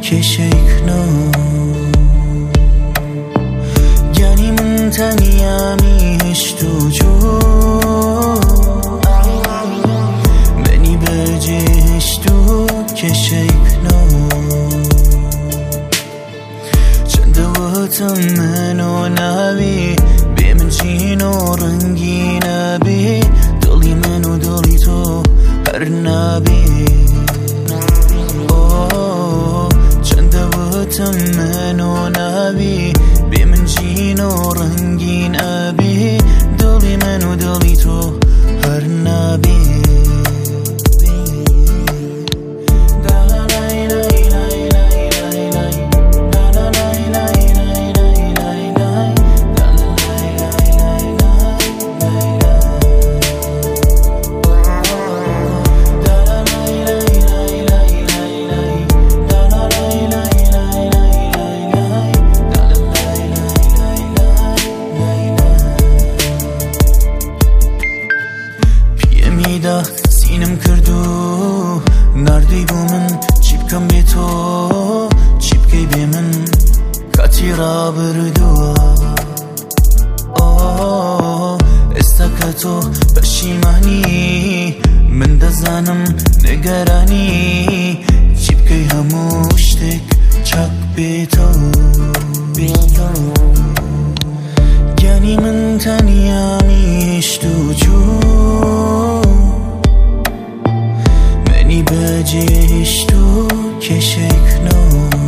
كشيكنا يعني من تنيامي هشتوجو مني بجي هشتو كشيكنا چند منو نبی بی من جینو رنگی نبی دلی منو دلی تو هر نبی چند منو نبی بی من جینو رنگی نبی دلی منو دلی تو هر نبی سینم کردو نردی بو من چیب کم بی تو چیب کی بی من کاتی را بردو استکتو پشیمانی من دزانم نگرانی چیب کی هموشتک چک بی تو گنی من تنیامی اشتو جو بجيش تو كشيكنا